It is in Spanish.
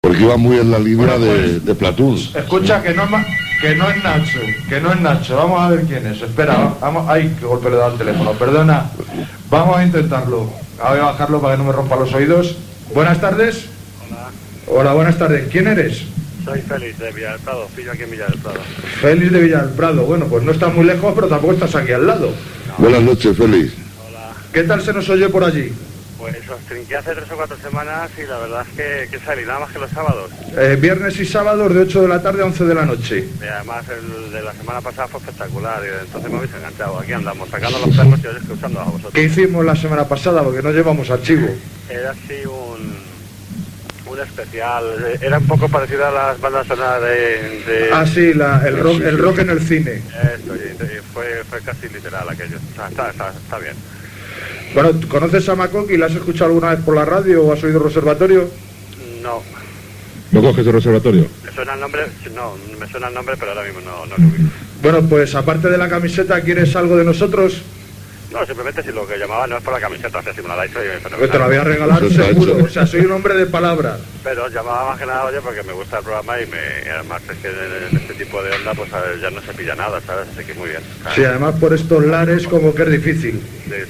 Porque iba muy en la línea de Platoon. Escucha, que no es Nacho, vamos a ver quién es. Espera, vamos, ay, qué golpe le da al teléfono, perdona. Vamos a intentarlo. Voy a bajarlo para que no me rompa los oídos. Buenas tardes. Hola, buenas tardes. ¿Quién eres? Soy Félix de Villa del Prado, pillo aquí en Villa del Prado. Félix de Villa del Prado. Bueno, pues no estás muy lejos, pero tampoco estás aquí al lado. No. Buenas noches, Félix. Hola. ¿Qué tal se nos oye por allí? Pues os trinqué hace 3 o 4 semanas y la verdad es que salí nada más que los sábados. Viernes y sábados de 8 de la tarde a 11 de la noche. Y además el de la semana pasada fue espectacular y entonces me habéis enganchado. Aquí andamos, sacando los perros y os escuchando a vosotros. ¿Qué hicimos la semana pasada? Porque no llevamos archivo. Era así un especial, era un poco parecido a las bandas sonoras de... Ah, sí, el rock en el cine. Eso, y fue casi literal aquello. Está bien. Bueno, ¿conoces a Macoqui? ¿La has escuchado alguna vez por la radio o has oído Reservatorio? No. ¿No coges el reservatorio? ¿Me suena el nombre? No, me suena el nombre, pero ahora mismo no lo ubico. Bueno, pues aparte de la camiseta, ¿quieres algo de nosotros? No, simplemente si lo que llamaba no es por la camiseta, o sea, si me la dais hoy, Pues te la voy a regalar seguro, o sea, soy un hombre de palabra. Pero os llamaba más que nada, oye, porque me gusta el programa y además es que en este tipo de onda, pues ya no se pilla nada, ¿sabes? Así que muy bien. ¿sabes? Sí, además por estos lares como que es difícil. Sí,